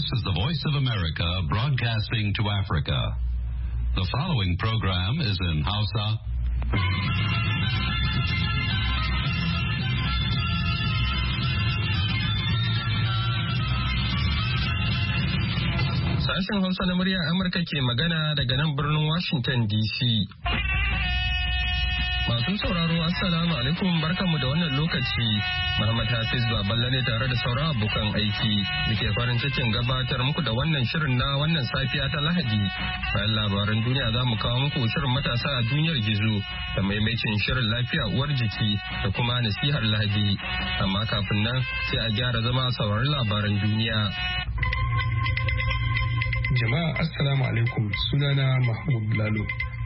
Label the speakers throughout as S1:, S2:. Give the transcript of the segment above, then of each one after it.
S1: is the Voice of America broadcasting to Africa. The following program is in Hausa.
S2: Sashen Hausa na muryar Amurka ke magana daga nan birnin Washington DC. Masu sauraro Assalamu alaikum barkanmu da wannan lokaci. Muhammad Hafiz Baballe ne tare da sauran abokan aiki muke farin cikin gabatar muku da wannan shirin na wannan safiya ta Lahadi. Bayan labaran duniya za mu kawo muku shirin matasa a duniyar gizo da maimacin shirin lafiya uwar jiki da kuma nasihar Lahadi. Amma kafin nan sai a gyara zama sauraron labaran duniya.
S3: Jama'a Assalamu alaikum, sunana Mahmud Lalo.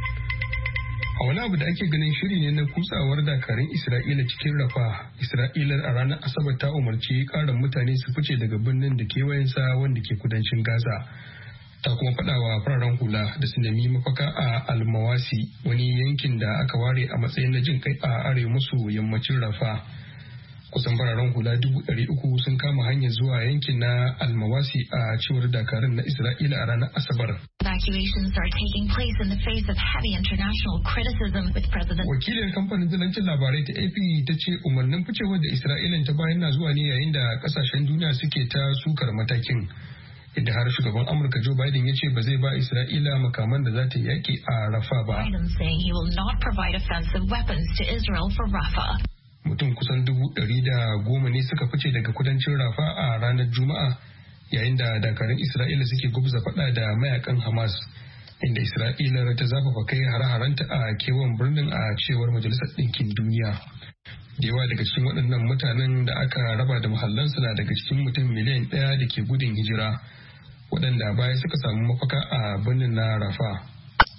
S3: A wani abu da ake ganin shiri ne na kutsawar dakarun Isra'ila cikin Rafa, Isra'ilar a ranar Asabar ta umarci karin mutane su fice daga birnin da kewayensa wanda ke kudancin Gaza. Ta kuma faɗawa fararen hula da su nemi mafaka a Almawasi, wani yankin da aka ware a matsayin na jin kai a arewa maso yammacin Rafa. Kusan fararen hula 300 sun kama hanyar zuwa yankin na Almawasi a cewar dakarun na Isra'ila a ranar Asabar.
S4: Evacuations are taking place in the face of heavy international criticism with President.
S3: Wakilin kamfanin dalancin labarai ta AP ta ce umarnin ficewar da Isra'ila ta bayan na zuwa ne yayin da kasashen duniya suke ta sukar matakin. Inda har shugaban Amurka Joe Biden ya ce ba zai ba Isra'ila makaman da za ta yaki a Rafa ba.
S4: Biden saying he will not provide offensive weapons to Israel for Rafah.
S3: Mutum kusan 110 ne suka fice daga kudancin Rafa a ranar Juma'a yayin da dakarun Isra'ila suke gubza faɗa da mayakan Hamas, inda Isra'ila ta zafafa kai hare-harenta a kewan birnin a cewar Majalisar Ɗinkin Duniya. Da yawa daga cikin waɗannan mutanen da aka raba da muhallansu na daga cikin mutum miliyan 1 da ke gudun hijira, waɗanda baya suka samu mafaka a birnin na Rafa.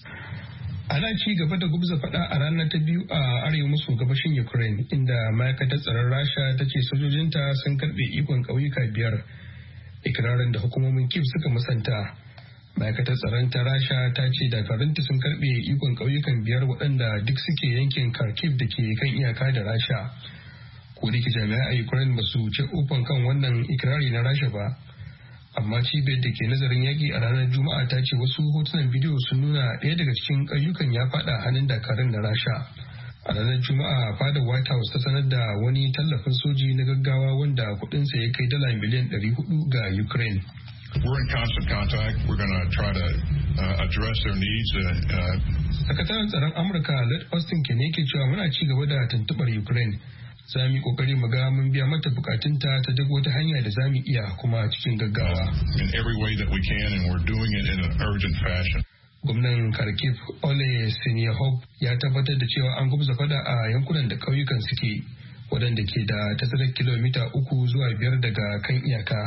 S3: Ana ci gaba da gubza faɗa a ranar ta biyu a arewa maso gabashin Ukraine, inda ma'aikatar tsaron Rasha ta ce sojojinta sun karɓe ikon ƙauyuka 5, ikirarin da hukumomin Kyiv suka musanta. Ma'aikatar tsaron ta Rasha ta ce dakarunta sun karɓe ikon ƙauyukan 5 waɗanda duk suke yankin Kharkiv da ke kan iyaka da Rasha. Ko da ke jami'ai a Ukraine ba su ce ofan kan wannan ikirari na Rasha ba. Amma cibiyar da ke nazarin yaƙi a ranar Juma'a ta ce wasu hotunan bidiyo sun nuna ɗaya daga cikin ƙauyukan ya faɗa hannun dakarun na Rasha. A ranar Juma'a fadar White House ta sanar da wani tallafin soji na gaggawa wanda kuɗinsa ya kai dala miliyan 400 ga Ukraine.
S5: We're in constant contact. We're going to try to address their needs.
S3: Sakataren tsaron Amurka Lloyd Austin ke ne ke cewa muna ci gaba da tuntuɓar Ukraine. Za mu yi kokari mu ga mun biya mata bukatunta ta duk wata hanya da za mu iya kuma cikin gaggawa.
S5: In every way that we can, and we're doing it in an urgent fashion.
S3: Gwamnan Kharkiv Ole Sinihov ya tabbatar da cewa an gubza fada a yankunan da ƙauyukan suke, waɗanda ke da tazarar kilomita 3 zuwa 5 daga kan iyaka.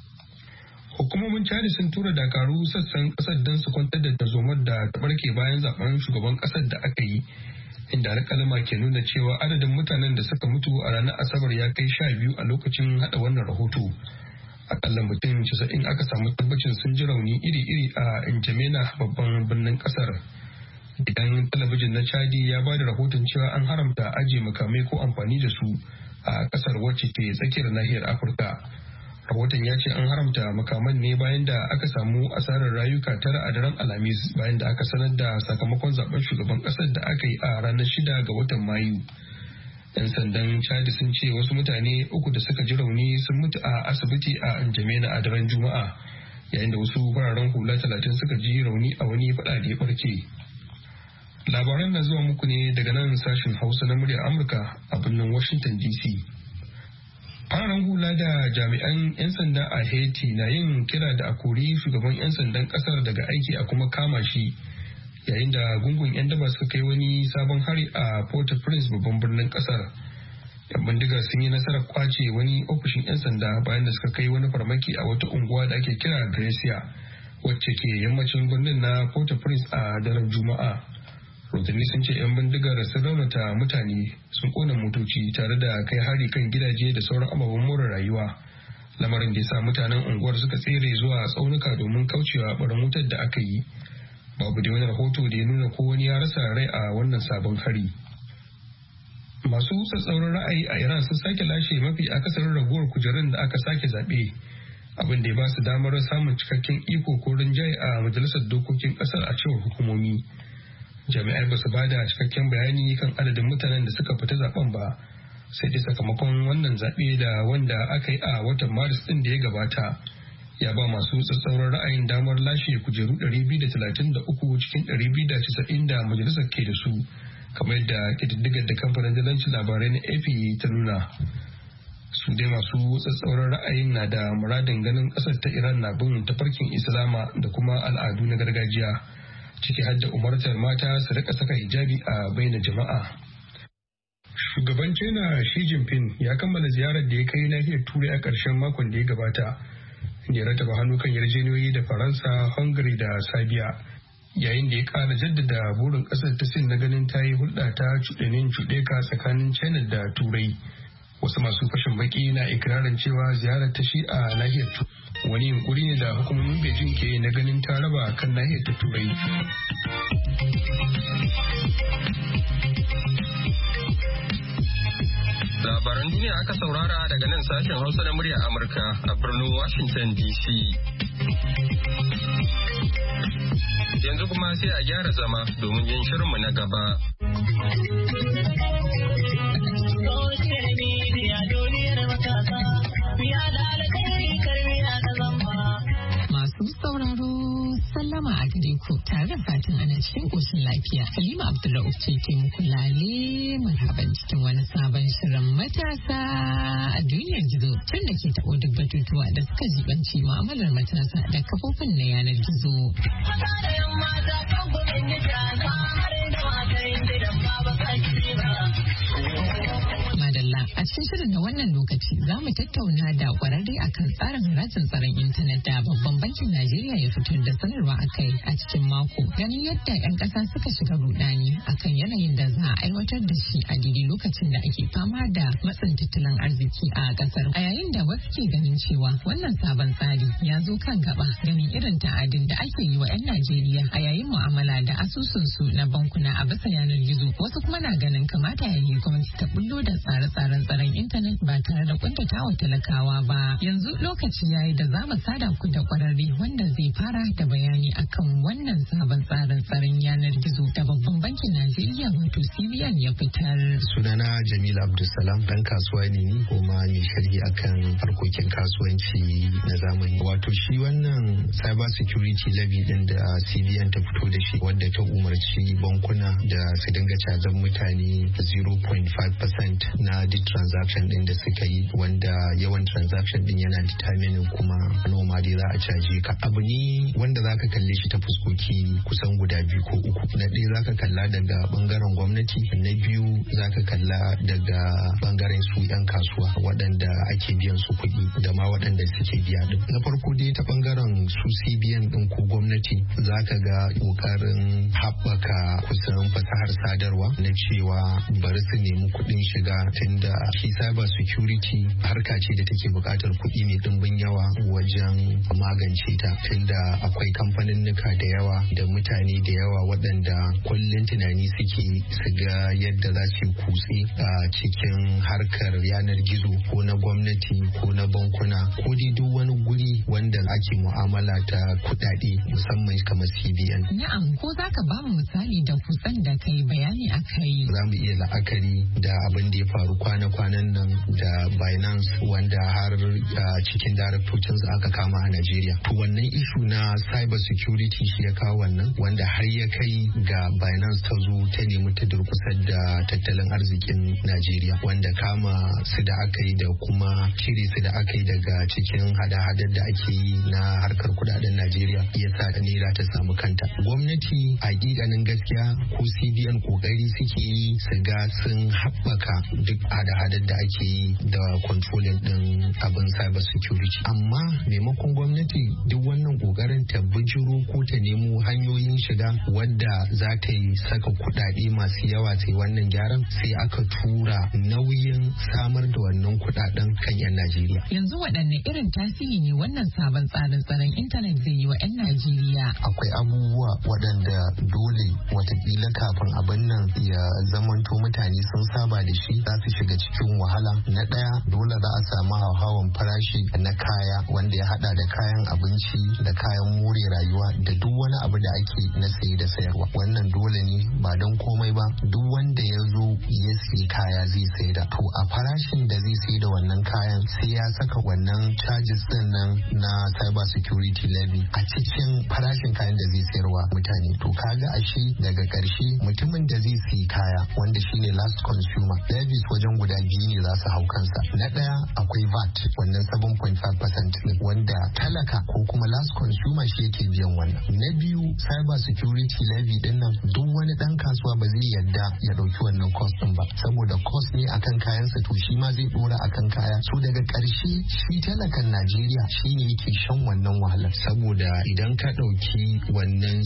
S3: Hukumomin Chad sun tura dakaru sassan ƙasar don su kwantar da tarzomar da ta barke bayan zaben shugaban ƙasar da aka yi, inda alƙalama ke nuna cewa adadin mutanen da suka mutu a ranar Asabar ya kai 12 a lokacin hada wannan rahoto. Akalla mutum 90 aka samu tabbacin sun ji rauni iri-iri a N'Djamena, babban birnin kasar. Gidan talabijin na Chadi ya ba da rahoton cewa an haramta ajiye makamai ko amfani da su a kasar wacce ke tsakiyar nahiyar Afirka. Rahoton ya ce an haramta makaman ne bayan da aka samu asarar rayuka 9 a daren Alhamis bayan da aka sanar da sakamakon zaben shugaban kasar da aka yi a ranar 6 ga watan Mayu. 'Yan sandan Chad sun ce wasu mutane 3 da suka ji rauni sun mutu a asibiti a N'Djamena a daren Juma'a, yayin da wasu fararen hula 30 suka ji rauni a wani fada da ya barke. Labaran na zuwa muku ne daga nan sashen Hausa na muryar Amurka a birnin Washington DC. Fararen hula da jami'an 'yan sanda a Haiti na yin kira da a kori shugaban 'yan sandan kasar daga aiki a kuma kama shi, yayin da gungun 'yan daba suka kai wani sabon hari a Port-au-Prince, babban birnin kasar. 'Yan bindigar sun yi nasarar kwace wani ofishin 'yan sanda bayan da suka kai wani farmaki a wata unguwa da ake kira Gracia, wacce ke yammacin birnin na Port-au-Prince a daren Juma'a. Rotanni sun ce 'yan bindigar sun raunata mutane, sun kona motoci tare da kai hari kan gidaje da sauran ababen more rayuwa, lamarin da ya sa mutanen unguwar suka tsere zuwa tsaunuka domin kaucewa barin wutar da aka yi. Babu da wani rahoto da ya nuna ko wani ya rasa rai a wannan sabon hari. Masu tsatsauran ra'ayi a Iran sun sake lashe mafi akasarin ragowar kujerun da aka sake zaɓe, abin da ya ba su damar samun cikakken iko ko rinjaye a majalisar dokokin ƙasar a cewar hukumomi. Jami'ai ba su ba da cikakken bayani kan adadin mutanen da suka fita zaben ba, sai dai sakamakon wannan zaɓe da wanda aka yi a watan Maris ɗin da ya gabata ya ba masu tsatsauran ra'ayin damar lashe kujeru 233 cikin 290 da majalisar ke da su, kamar yadda ƙididdigar da kamfanin dalancin labarai na AP ta nuna. Su dai masu tsatsauran ra'ayin na da muradin ganin ƙasar ta Iran na bin tafarkin Islama da kuma al'adu na gargajiya, ciki har da umartar mata su rika saka hijabi a bainar jama'a. Shugaban China Xi Jinping ya kammala ziyarar da ya kai nahiyar Turai a ƙarshen makon da ya gabata, ya rataba hannu kan yarjejeniyoyi da Faransa, Hungary da Serbia, yayin da ya ƙara jaddada burin ƙasar ta Sin na ganin ta yi hulɗa ta cuɗeka tsakanin China da Turai. Wasu masu fashin baki na ikirarin cewa ziyarar ta shi a nahiyar Turai wani yunkuri ne da hukumomin Beijing ke na ganin ta raba kan nahiyar ta Turai.
S2: Labaran duniya aka saurara daga nan sashen Hausa na murya Amurka a birnin Washington DC. Yanzu kuma sai a gyara zama domin yin shirinmu na gaba.
S6: Masu sauraro sallama a gare ku tare da fatan ana cikin ƙoshin lafiya. Halima Abdullahi ce ke muku lale marhaban cikin wani sabon shirin matasa a duniyar gizo tun da ke taɓo duk batutuwa da suka jibanci mu'amalar matasa da kafofin na yanar gizo. Madalla a cikin shirin na wannan lokaci za mu tattauna da kwararre akan tsarin harajin tsaron intanet da babban bankin Najeriya ya fitar da sanarwa a kai a cikin mako, ganin yadda 'yan ƙasa suka shiga rudani akan yanayin da za a aiwatar da shi a daidai lokacin da ake fama da matsin tattalin arziki a ƙasar. A yayin da wasu ke ganin cewa wannan sabon tsari ya zo kan gaba ganin irin ta'adin da ake yi wa 'yan Najeriya a yayin mu'amala da asusunsu na bankuna a bisa yanar gizo, wasu kuma na ganin kamata ya yi gwamnati ta bullo da tsare-tsaren tsaron intanet ba tare da kuntatawa talakawa ba. Yanzu lokaci yayi da za mu sada ku da kwararre wanda zai fara da bayani akan wannan sabon tsarin tsaron yanar gizo da babban bankin Najeriya wato CBN ya fitar.
S7: Sunana Jamila Abdulsalam, dan kasuwa ne ni kuma mai sharhi akan harkokin kasuwanci na zamani. Wato shi wannan cyber security levy din da CBN ta fito da shi wanda ta umarci bankuna da su dinga cazan mutane 0.5% na duk transaction din da suka yi, wanda yawan transaction din yana determining kuma noma dai za a caje ka. Abu ne wanda zaka kalle shi ta fuskoki kusan guda biyu ko uku. Na ɗaya zaka kalla daga bangaren gwamnati, na biyu zaka kalla daga bangaren su 'yan kasuwa waɗanda ake biyan su kuɗi da ma waɗanda suke biya din. Na farko dai ta bangaren su CBN din ko gwamnati zaka ga kokarin haɓaka kusan fasahar sadarwa na cewa bari su nemi kuɗin shiga, tunda shi cyber security harka ce da take buƙatar kuɗi mai ɗimbin yawa wajen magance ta, tunda akwai kamfaninnika da yawa da mutane da yawa waɗanda kullum tunani suke su ga yadda za su kutse a cikin harkar yanar gizo ko na gwamnati ko na bankuna ko dai duk wani guri wanda ake mu'amala ta kuɗaɗe musamman kamar CBN.
S6: Na'am, ko za ka ba mu misali da kutsen da kai bayani a kai?
S7: Za mu iya la'akari da abin da ya faru kwana-kwanan nan da Binance wanda har cikin daraktocinsu aka kama a Najeriya. To wannan ishu na cyber security shi ya kawo wannan, wanda har ya kai ga Binance ta zo ta nemi ta durkusar da tattalin arzikin Najeriya, wanda kama su da aka yi da kuma cire su da aka yi daga cikin hada-hadar da ake yi na harkar kudaden Najeriya ya sa naira ta samu kanta. Gwamnati a hakikanin gaskiya ko CBN kokari suke yi su ga sun haɓaka duk hada-hadar da ake yi da controlling din abin cyber security, amma maimakon gwamnati duk wannan kokarin ta bijiro ko ta nemo hanyoyin shiga wadda za ta yi saka kudade masu yawa sai wannan gyaran, sai aka tura nauyin samar da wannan kudaden kan 'yan Najeriya.
S6: Yanzu waɗanne irin tasiri ne wannan sabon tsarin tsaron intanet zai yi wa 'yan Najeriya?
S7: Akwai abubuwa waɗanda dole watakila kafin abin nan ya zamanto mutane sun saba da shi za su shiga cikin wahala. Na ɗaya dole za a samu hauhawan farashi na kaya wanda ya hada da kayan abinci da kayan more rayuwa da duk wani abu da ake na saye da sayarwa. Wannan dole ne ba don komai ba, duk wanda ya zo ya sayi kaya zai sayar da to a farashin da zai sayar da wannan kayan sai ya saka wannan charges din nan na cyber security levy a cikin farashin kayan da zai sayarwa mutane. To kaga ashe daga karshe mutumin da zai sayi kaya wanda shine last consumer levies wajen guda biyu ne za su hau kansa. Na daya akwai VAT wannan 7.5% ne wanda talaka ko kuma last consumer shi yake biyan wannan. Na biyu cyber security levy din nan duk wani dan kasuwa ba zai yadda ya dauki wannan cost din ba saboda cost ne akan kayansa to shi ma zai dora akan kaya. So daga karshe shi talakan Najeriya shine yake shan wannan wahalar saboda idan ka dauki wannan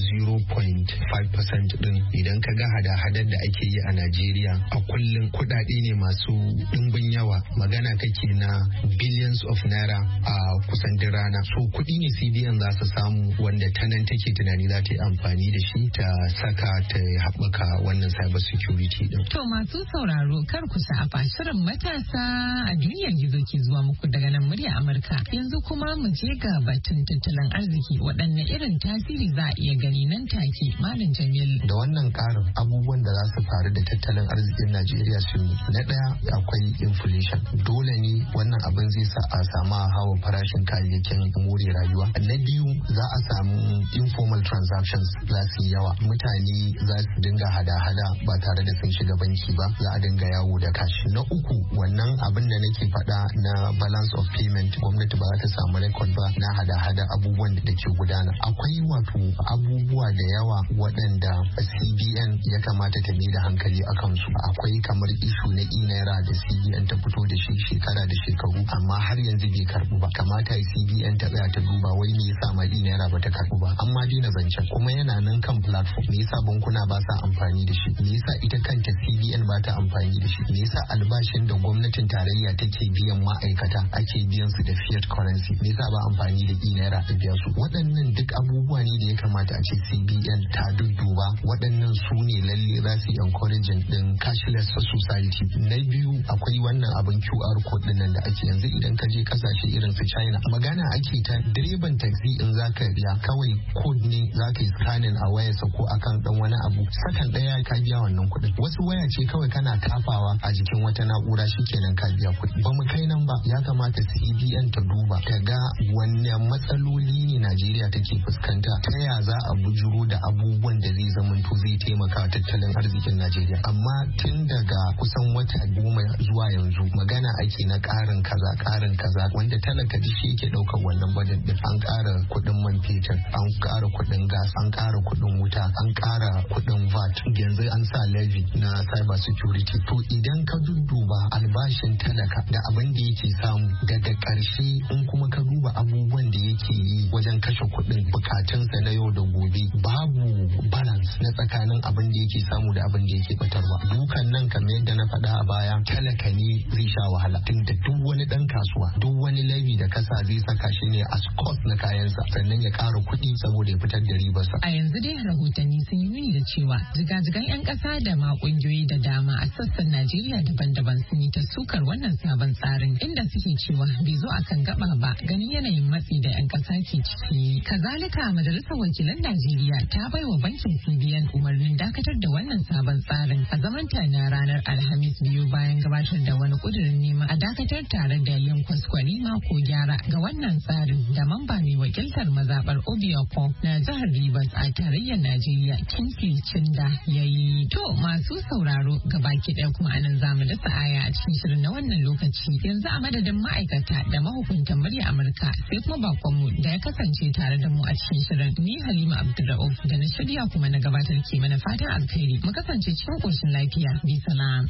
S7: 0.5% din idan ka ga hada-hadar da ake yi a Najeriya a kullum kudade ne masu dimbin yawa, magana kake na billions of naira a kusan duk rana. So kudi ne CBN za su samu wanda ta nan take tunani za ta yi amfani da shi ta saka ta haɓaka wannan cyber security din.
S6: To masu sauraro kar ku sha'afa shirin matasa a duniyar gizo ke zuwa muku daga nan murya Amurka. Yanzu kuma mu je ga batun tattalin arziki, waɗanne irin tasiri za a iya gani nan take. Malam Jamil.
S7: Da wannan karin abubuwan da za su faru da tattalin arzikin Najeriya sun yi. Na ɗaya akwai inflation. Dole ne wannan abin zai sa a samu hawa farashin kayayyakin more rayuwa. Na biyu za a samu informal transactions za su yi yawa. Mutane za su dinga hada-hada ba tare da sun shiga banki ba, za a dinga yawo da kashi. Na uku wannan abin da nake faɗa na balance of payment, gwamnati ba za ta samu record ba na hada-hada abubuwan da ke gudana. Akwai wato abubuwa da yawa waɗanda CBN ya kamata ta mai da hankali a kansu. Akwai kamar ishu na naira da CBN ta fito da shi shekara da shekaru amma har yanzu bai karbu ba. Kamata CBN ta tsaya ta duba wai me yasa ma naira ba ta karbu ba. Amma dina zancen kuma yana nan kan platform. Me yasa bankuna ba sa amfani da shi? Me yasa ita kanta CBN ba ta amfani da shi? Me yasa albashin da gwamnatin tarayya take biyan ma'aikata ake biyan su da fiat currency? Me yasa ba amfani da naira a biya su? Waɗannan duk abubuwa ne da ya kamata a ce CBN ta dudduba. Waɗannan su ne lalle za su encouraging din cashless society. Na biyu akwai wannan abin QR code din nan da ake yanzu idan ka je kasashe irin su China magana ake ta direban taxi in zaka biya kawai code ne zaka yi scanning a wayarsa ko akan dan wani abu sakan daya ka biya wannan kuɗin. Wasu waya ce kawai kana tafawa a jikin wata na'ura shikenan ka biya kuɗi. Ba mu kai nan ba, ya kamata CBN ta duba ta ga wanne matsaloli ne Najeriya take fuskanta, ta ya za a bujuro da abubuwan da zai zamanto zai taimaka tattalin arzikin Najeriya. Amma tun daga kusan wata 10 zuwa yanzu magana ake na ƙarin kaza wanda talaka shi yake ɗaukar wannan budget din. An ƙara kuɗin man fetur, an ƙara kuɗin gas, an ƙara kuɗin wuta, an ƙara kuɗin VAT, yanzu an sa levy na cyber security. To idan ka dudduba albashin talaka da abin da yake samu daga ƙarshe in kuma ka duba abubuwan da yake yi wajen kashe kuɗin bukatunsa na yau da gobe, babu balance na tsakanin abin da yake samu da abin da yake batarwa. Dukan nan kamar yadda na faɗa a baya talaka ne zai sha wahala tunda duk wani ɗan kasuwa duk wani levy da kasa zai saka shi ne as cost na kayansa sannan ya ƙara kuɗi saboda ya fitar da ribarsa.
S6: A yanzu dai rahotanni sun yi nuni da cewa jigajigan 'yan ƙasa da ma ƙungiyoyi da dama a sassan Najeriya daban-daban sun yi ta sukar wannan sabon tsarin inda suke cewa bai zo akan gaba ba ganin yanayin matsi da 'yan ƙasa ke ciki. Kazalika majalisar wakilan Najeriya ta bai wa bankin CBN umarnin dakatar da wannan sabon tsarin a zamanta na ranar Alhamis biyu bayan gabatar da wani ƙudurin neman a dakatar tare da yin kwaskwarima ko gyara ga wannan tsarin da mamba mai wakiltar mazaɓar Obiako na jihar Rivers a tarayyar Najeriya Kingsley Chinda ya yi. To masu sauraro gabaki ɗaya kuma anan zamu dasa aya a cikin shirin na wannan lokaci. Yanzu a madadin ma'aikata da mahukuntan murya Amurka sai kuma bakonmu da ya kasance tare da mu a cikin shirin ni Halima Abdulrauf da na shirya kuma na gabatar ke mana fatan alkhairi mu kasance cikin koshin lafiya bi salam.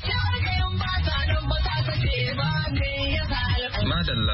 S2: Madalla.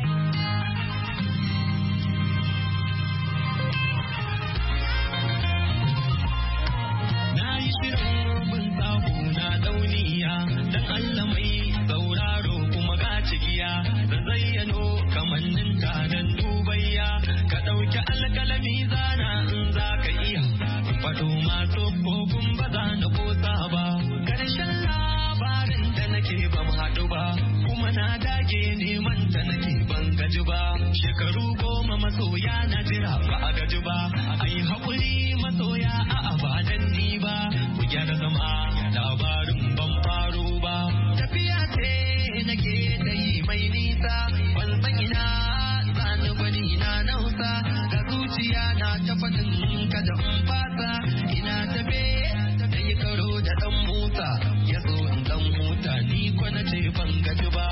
S8: Na yi shirin bin sako na dauniya don Allah mai sauraro kuma ga cigiya da zayyano kamannin taron dubayya ka ɗauki alkalami zana in za ka iya faɗo masu kofin ba za na kosa ba ƙarshen labarin da nake ban haɗu ba kuma na dage neman ta nake ban gaji ba. Shekaru 10 masoya na jira ba a gaji ba. Ai haƙuri masoya a abadan ni ba. Ku gyara zama labarin ban faro ba. Tafiya ce nake da yi mai nisa. Ban san ina zani gwani na nausa. Ga zuciya na ta faɗin kada in fasa. Ina tafe da yi karo da ɗan Musa. Ya zo in ɗan huta ni kwana ce ban gaji ba.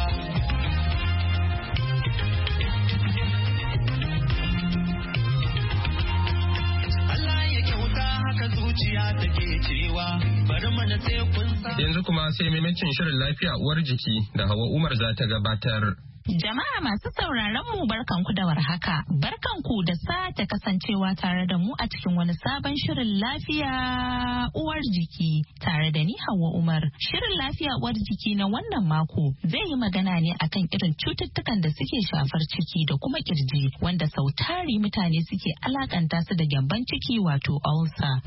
S2: Yanzu kuma sai maimacin shirin lafiya uwar jiki da Hawa Umar za ta gabatar.
S6: Jama'a masu sauraron mu barkanku da warhaka. Barkanku da sake kasancewa tare da mu a cikin wani sabon shirin lafiya uwar jiki tare da ni Hauwa Umar. Shirin lafiya uwar jiki na wannan mako zai yi magana ne akan irin cututtukan da suke shafar ciki da kuma kirji wanda sautari mutane suke alakanta su da gyamban ciki wato ulcer.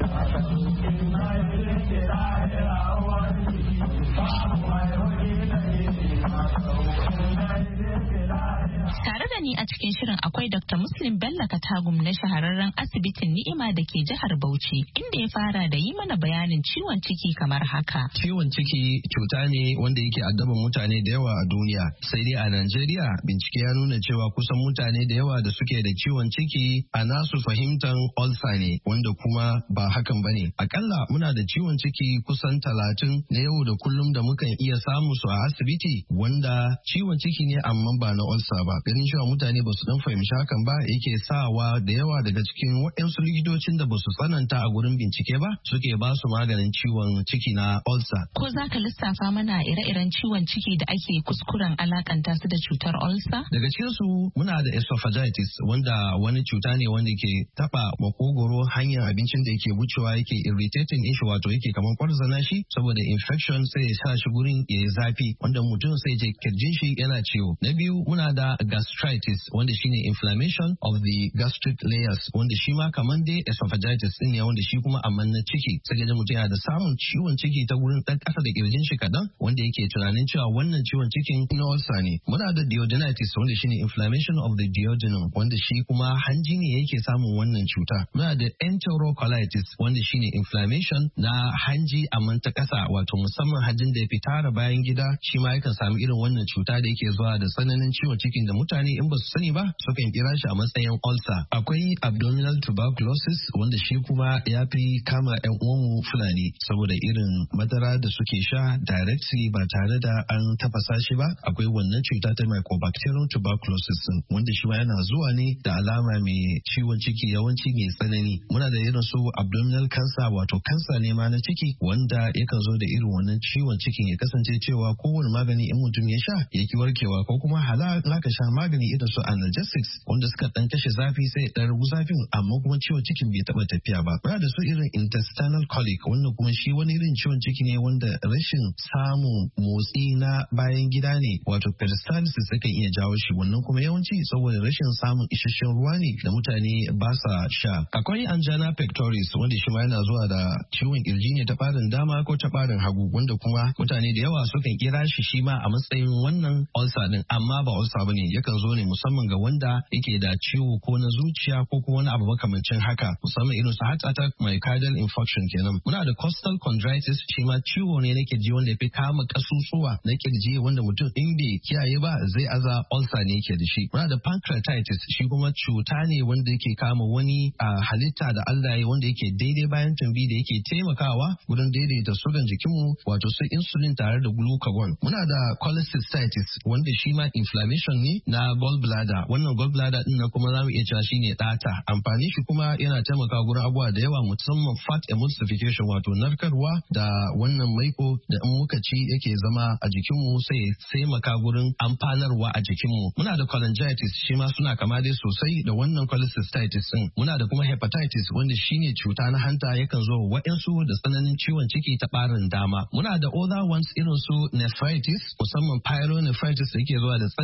S6: Tare da ni a cikin shirin akwai Dr. Muslim Bello Katagum na shahararren asibitin Ni'ima da ke jihar Bauchi, inda ya fara da yi mana bayanin ciwon ciki kamar haka.
S9: Ciwon ciki cuta ne wanda yake addaban mutane da yawa a duniya. Sai dai a Najeriya bincike ya nuna cewa kusan mutane da yawa da suke da ciwon ciki a nasu fahimtan ulcer ne, wanda kuma ba hakan bane. Akalla muna da ciwon ciki kusan 30 na yau da kullum da mukan iya samu su a asibiti, wanda ciwon ciki ne amma ba na ulcer ba. Ganin cewa mutane ba su dan fahimci hakan ba yake sawa da yawa daga cikin waɗansu likitocin da ba su tsananta a gurin bincike ba suke ba su maganin ciwon ciki na ulcer.
S6: Ko za ka lissafa mana ire-iren ciwon ciki da ake kuskuren alakanta su da cutar ulcer?
S9: Daga cikin su muna da esophagitis, wanda wani cuta ne wanda ke taba makogoro, hanyar abincin da yake wucewa yake irritating din shi, wato yake kamar kwarzana shi, saboda infection sai ya sa shi gurin ya yi zafi, wanda mutum sai je kirjin shi yana ciwo. Na biyu muna da gastritis, wanda shine inflammation of the gastric layers, wanda shi ma kaman dai esophagitis din ne, wanda shi kuma amman na ciki. Sai ga mutum yana da samun ciwon ciki ta gurin dan kasa da kirjin shi kadan, wanda yake tunanin cewa wannan ciwon cikin na ulcer ne. Muna da duodenitis, wanda shine inflammation of the duodenum, wanda shi kuma hanji ne yake samun wannan cuta. Muna da enterocolitis, wanda shine inflammation na hanji amman ta kasa, wato musamman hanjin da ya fitara bayan gida, shi ma yakan samu irin wannan cuta da yake zuwa da tsananin ciwon cikin da mutane in ba su sani ba sukan kira shi a matsayin ulcer. Akwai abdominal tuberculosis, wanda shi kuma ya fi kama yan uwanmu Fulani saboda irin madara da suke sha directly ba tare da an tafasa shi ba. Akwai wannan cuta ta mycobacterial tuberculosis, wanda shi ma yana zuwa ne da alama mai ciwon ciki yawanci mai tsanani. Muna da irin su abdominal cancer, wato kansa ne ma na ciki, wanda yakan zo da irin wannan ciwon cikin ya kasance cewa kowane magani in mutum ya sha yaki warkewa, ko kuma ka sha magani irin su analgesics wanda suka dan kashe zafi sai dan rugu zafin, amma kuma ciwon cikin bai taba tafiya ba. Muna da su irin intestinal colic, wanda kuma shi wani irin ciwon ciki ne wanda rashin samun motsi na bayan gida ne, wato peristalsis yakan iya jawo shi. Wannan kuma yawanci saboda rashin samun isasshen ruwa ne da mutane ba sa sha. Akwai angina pectoris, wanda shi ma yana zuwa da ciwon kirji ne ta barin dama ko ta barin hagu, wanda kuma mutane da yawa sukan kira shi ma a matsayin wannan ulcer din, amma ba ulcer bane, yakan zo ne musamman ga wanda yake da ciwo ko na zuciya ko kuma wani abu makamancin haka, musamman irin su heart attack, myocardial infarction kenan. Muna da costal chondritis, shi ma ciwo ne na kirji wanda ya fi kama kasusuwa na kirji, wanda mutum in bai kiyaye ba zai aza ulcer ne yake da shi. Muna da pancreatitis, shi kuma cuta ne wanda yake kama wani halitta da Allah ya wanda yake daidai bayan tumbi da yake taimakawa wurin daidaita sugan jikinmu, wato su insulin tare da glucagon. Muna da cholecystitis, wanda shi ma inflammation ne na gallbladder. Wannan gallbladder din na kuma zamu iya cewa shine ɗata. Amfani shi kuma yana taimakawa gurin abubuwa da yawa, musamman fat emulsification, wato narkarwa da wannan maiko da in muka ci yake zama a jikinmu sai ya taimaka gurin amfanarwa a jikinmu. Muna da cholangitis, shi ma suna kama dai sosai da wannan cholecystitis din. Muna da kuma hepatitis, wanda shine cuta na hanta, yakan zo waɗansu da tsananin ciwon ciki ta ɓarin dama. Muna da other ones irin su nephritis, musamman pyelonephritis da yake zuwa da tsananin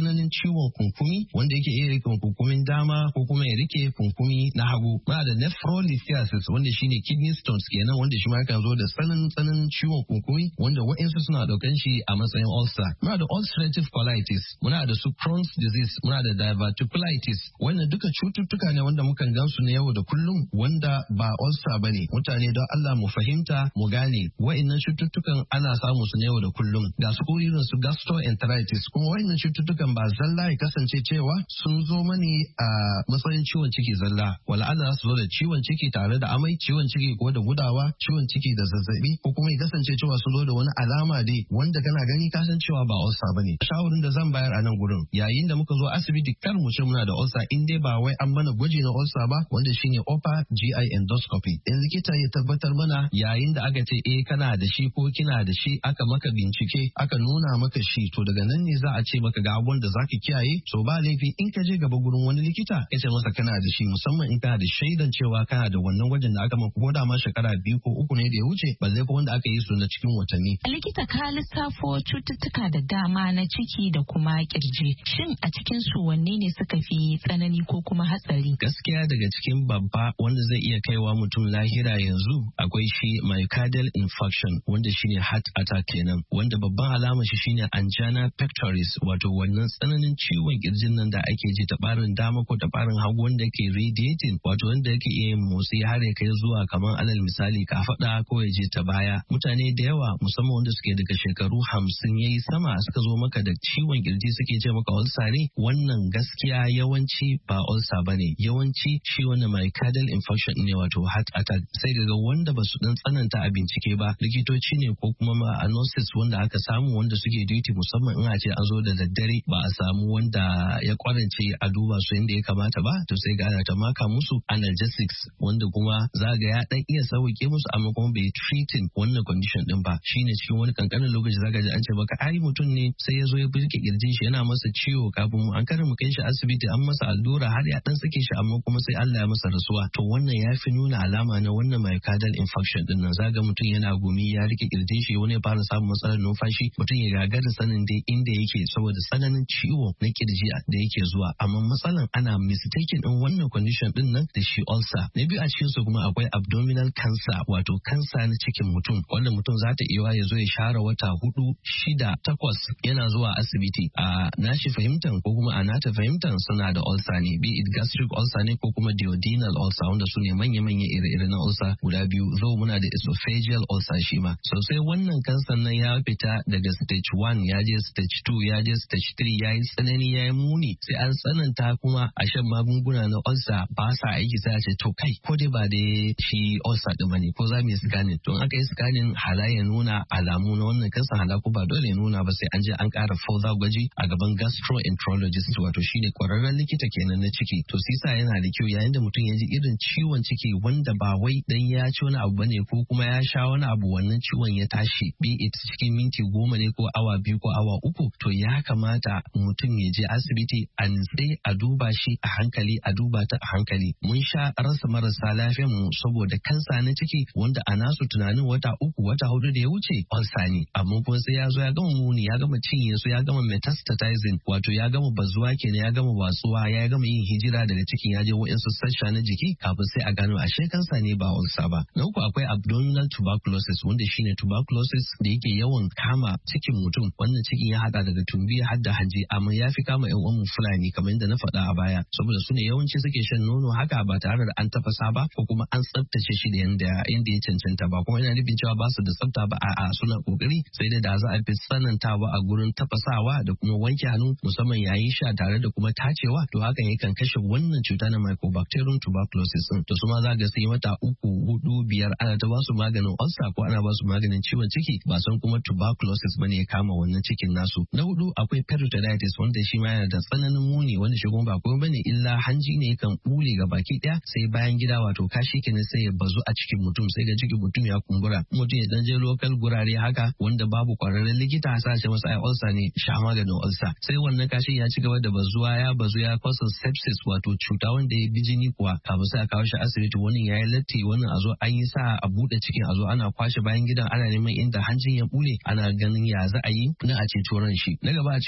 S9: tsananin ciwon kunkumi wanda yake iya rike kunkumin dama ko kuma ya rike kunkumi na hagu. Muna da nephrolithiasis wanda shine kidney stones kenan wanda shi ma kan zo da tsananin ciwon kunkumi wanda wa'insu suna daukan shi a matsayin ulcer. Muna da ulcerative colitis, muna da su Crohn's disease, muna da diverticulitis. Wannan duka cututtuka ne wanda mukan gansu na yau da kullum wanda ba ulcer bane. Mutane don Allah mu fahimta mu gane wa'innan cututtukan ana samu su na yau da kullum. Ga su irin su gastroenteritis kuma wa'innan cututtukan ba zalla ya kasance cewa sun zo mani a matsayin ciwon ciki zalla. Wala Allah su zo da ciwon ciki tare da amai, ciwon ciki ko da gudawa, ciwon ciki da zazzabi ko kuma ya kasance cewa sun zo da wani alama dai wanda kana gani ka san cewa ba ulcer bane. Shawarin da zan bayar a nan gurin yayin da muka zo asibiti kar mu ce muna da ulcer in dai ba wai an mana gwaji na ulcer ba wanda shine upper GI endoscopy. In likita ya tabbatar mana yayin da aka ce kana da shi ko kina da shi aka maka bincike aka nuna maka shi to daga nan ne za a ce maka ga abun da zaka kiyaye. So ba laifi in ka je gaba gurin wani likita ya ce masa kana da shi musamman in kana da shaidan cewa kana da wannan gwajin da aka maka ko da ma shekara 2 ko 3 ne da ya wuce ba zai ko wanda aka yi su na cikin watanni.
S6: Likita ka lissafo cututtuka da dama na ciki da kuma kirji. Shin a cikin su wanne ne suka fi tsanani ko kuma hatsari?
S9: Gaskiya daga cikin babba wanda zai iya kaiwa mutum lahira yanzu akwai shi myocardial infarction wanda shine heart attack kenan wanda babban alama shi shine angina pectoris wato wannan tsananin ciwon kirjin nan da ake ji ta barin dama ko ta barin hagu wanda ke radiating wato wanda yake iya motsi har ya kai zuwa kamar alal misali kafada ko ya je ta baya. Mutane da yawa musamman wanda suke daga shekaru 50 yayi sama suka zo maka da ciwon kirji suke ce maka ulcer ne, wannan gaskiya yawanci ba ulcer bane, yawanci shi wannan myocardial infarction ne wato heart attack. Sai daga wanda ba su dan tsananta a bincike ba likitoci ne ko kuma ma nurses wanda aka samu wanda suke duty musamman in a ce an zo da daddare ba a samu wanda ya kwarance a duba su yadda ya kamata ba to sai ga ana ta maka musu analgesics wanda kuma zaga ya dan iya sauke musu amma kuma bai treating wannan condition din ba. Shine cikin wani kankanin lokaci zaka ji an ce baka ai mutum ne sai ya zo ya burke kirjin shi yana masa ciwo kafin mu an karin mu kai shi asibiti an masa allura har ya dan sake shi amma kuma sai Allah ya masa rasuwa. To wannan ya fi nuna alama na wannan myocardial infarction din nan zaga mutum yana gumi ya rike kirjin shi wani ya fara samun matsalar numfashi mutum ya gagara sanin dai inda yake saboda tsananin ciwo na kirji da yake zuwa amma matsalan ana mistaken din wannan condition din nan da shi ulcer. Na biyu a cikin su kuma akwai abdominal cancer wato kansa na cikin mutum wanda mutum za ta iya ya zo ya share wata 4, 6, 8 yana zuwa asibiti a nashi fahimtan ko kuma a nata fahimtan suna da ulcer ne be it gastric ulcer ne ko kuma duodenal ulcer wanda su ne manya-manya ire-ire na ulcer guda biyu. Zo muna da esophageal ulcer shi ma sosai wannan kansan nan ya fita daga stage 1 ya je stage 2 ya je stage 3 ya yi tsanani ya yi muni sai an tsananta kuma a shan magunguna na ulcer ba sa aiki sai a ce to kai ko dai ba dai shi ulcer din bane ko za mu yi scanning to aka yi scanning halayen nuna alamu na wannan kansan halaku ba dole nuna ba sai an je an ƙara further gwaji a gaban gastroenterologist wato shine kwararren likita kenan na ciki. To sisa yana da kyau yayin da mutum ya ji irin ciwon ciki wanda ba wai dan ya ci wani abu bane ko kuma ya sha wani abu wannan ciwon ya tashi be it cikin minti 10 ne ko awa 2 ko awa 3 to ya kamata mutum ya je asibiti a nitse a duba shi a hankali a duba ta a hankali. Mun sha rasa marasa lafiyar mu saboda kansa na ciki wanda a nasu tunanin wata 3 wata 4 da ya wuce ulcer ne amma kuma sai ya zo ya gama muni ya gama cinye su ya gama metastatizing wato ya gama bazuwa kenan ya gama watsuwa ya gama yin hijira daga cikin ya je wa'insu sassa na jiki kafin sai a gano ashe kansa ne ba ulcer ba. Na uku akwai abdominal tuberculosis wanda shine tuberculosis da yake yawan kama cikin mutum wannan cikin ya hada daga tumbi har da hanji amma ya fi kama yan uwan fulani kamar yadda na faɗa a baya saboda su ne yawanci suke shan nono haka ba tare da an tafasa ba ko kuma an tsaftace shi da yanda ya cancanta ba kuma ina nufin cewa ba su da tsafta ba a'a suna kokari sai da za a fi tsanantawa a gurin tafasawa da kuma wanke hannu musamman yayin sha tare da kuma tacewa to hakan yakan kashe wannan cuta na mycobacterium tuberculosis din. To su ma za ga sai mata 3, 4, 5 ana ta ba su maganin ulcer ko ana ba su maganin ciwon ciki ba san kuma tuberculosis bane ya kama wannan cikin nasu. Na 4 akwai peritonitis wanda shi ma yana da tsananin muni wanda shi kuma ba komai bane illa hanji ne kan bule ga baki daya sai bayan gida wato kashi kenan sai ya bazu a cikin mutum sai ga cikin mutum ya kumbura mutum ya dan je local gurare haka wanda babu kwararren likita a sace masa ai ulcer ne sha maganin ulcer sai wannan kashi ya ci gaba da bazuwa ya bazu ya cause sepsis wato cuta wanda ya bi jini kuwa kafin sai a kawo shi asibiti wani yayi latti wannan a zo an yi sa a bude cikin a zo ana kwashe bayan gidan ana neman inda hanjin ya bule ana ganin ya za a yi na a ceto ran shi. Na gaba a cikin su kuma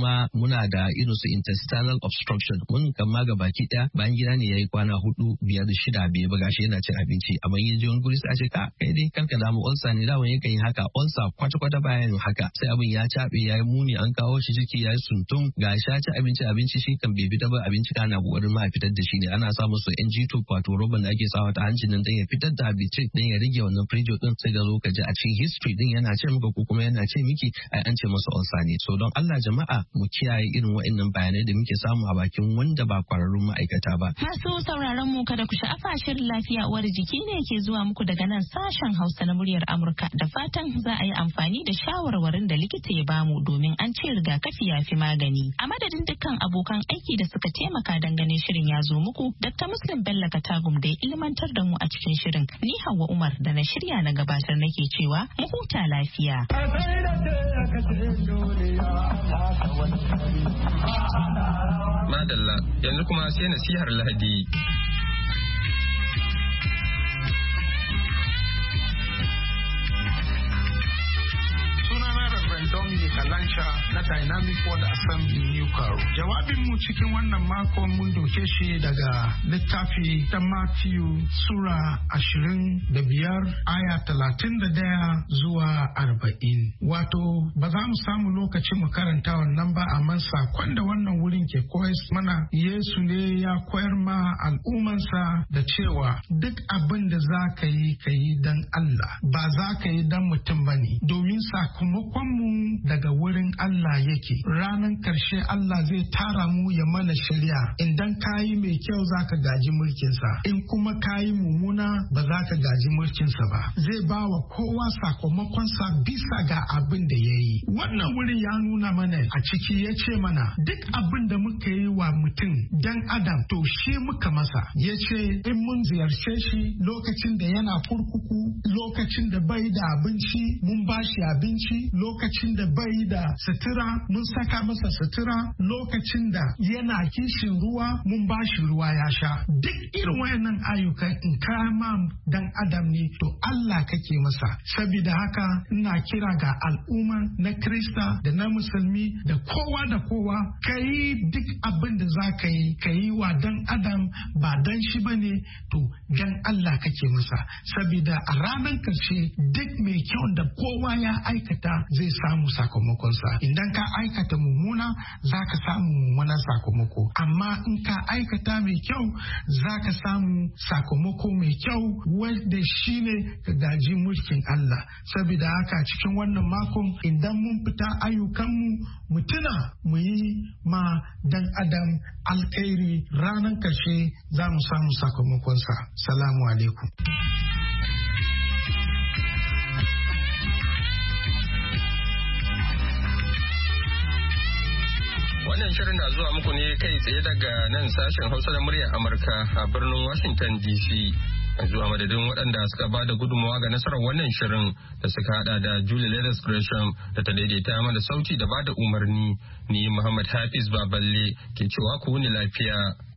S9: kuma muna da irin su intestinal obstruction mun kama ga baki daya bayan gida ne yayi kwana 4, 5, 6 bai ba gashi yana cin abinci amma yin ji wani guri sai a ce ka kai dai kanka da mu ulcer ne dawon yakan yi haka ulcer kwata bayan haka sai abin ya cabe yayi muni an kawo shi ciki yayi suntum ga sha ci abinci shi kan bai fita ba abinci kana kokarin ma fitar da shi ne ana sa musu NG2 wato roban da ake sawa ta hancin nan dan ya fitar da abinci dan ya rage wannan pressure din sai ga zo ka ji a cikin history din yana ce maka ko kuma yana ce miki ai an ce masa ulcer ne so don Allah jama'a mu kiyaye irin waɗannan bayanai da muke samu a bakin wanda ba kwararrun ma'aikata ba.
S10: Masu sauraron mu kada ku sha'afa shirin lafiya uwar jiki ne ke zuwa muku daga nan sashen Hausa na muryar Amurka da fatan za a yi amfani da shawarwarin da likita ya bamu domin an ce rigakafi ya fi magani. A madadin dukkan abokan aiki da suka taimaka dan ganin shirin ya zo muku, Dr. Muslim Bello Katagum da ya ilmantar da mu a cikin shirin. Ni Hauwa Umar da na shirya na gabatar nake cewa mu huta lafiya.
S2: Madalla yanzu kuma sai nasihar Lahadi.
S11: Dominic Alansha na Dynamic World Assembly New Caro. Jawabinmu cikin wannan makon mun doke shi daga littafi ta Matthew Sura 25 aya 31 zuwa 40. Wato ba za mu samu lokaci mu karanta wannan ba amma sakon da wannan wurin ke koyar mana Yesu ne ya koyar ma al'ummansa da cewa duk abin da za ka yi don Allah ba za ka yi don mutum ba ne domin sakamakonmu daga wurin Allah yake. Ranar karshe Allah zai tara mu ya mana shari'a. Idan kayi mai kyau za ka gaji mulkinsa, in kuma kayi mummuna ba za ka gaji mulkinsa ba. Zai ba wa kowa sakamakonsa bisa ga abin da ya yi. Wannan wurin ya nuna mana a ciki ya ce mana duk abin da muka yi wa mutum dan Adam to shi muka masa. Ya ce in mun ziyarce shi lokacin da yana kurkuku, lokacin da bai da abinci mun ba shi abinci, lokacin da bai da sutura mun saka masa sutura, lokacin da yana kishin ruwa mun ba shi ruwa ya sha. Duk irin wayannan ayyukan in kama dan Adam ne to Allah kake masa. Saboda haka ina kira ga al'umma na Krista da na musulmi da kowa kai duk abin da za ka yi wa dan Adam ba dan shi bane to dan Allah kake masa. Saboda a ranar karshe duk mai kyau da kowa ya aikata zai samu sakamakonsa. Idan ka aikata mummuna za ka samu mummunan sakamako, amma in ka aikata mai kyau za ka samu sakamako mai kyau wanda shi ne ka gaji mulkin Allah. Saboda haka cikin wannan makon idan mun fita ayyukanmu mu tuna mu yi ma dan Adam alkhairi, ranar karshe za mu samu sakamakonsa. Salamu alaikum.
S2: Wannan shirin na zuwa muku ne kai tsaye daga nan sashen Hausa na muryar Amurka a birnin Washington DC. Zuwa madadin waɗanda suka ba da gudunmawa ga nasarar wannan shirin da suka hada da Julie Leathers Gresham da ta daidaita mana sauti da ba da umarni. Ni Muhammad Hafiz Baballe ke cewa ku wuni lafiya.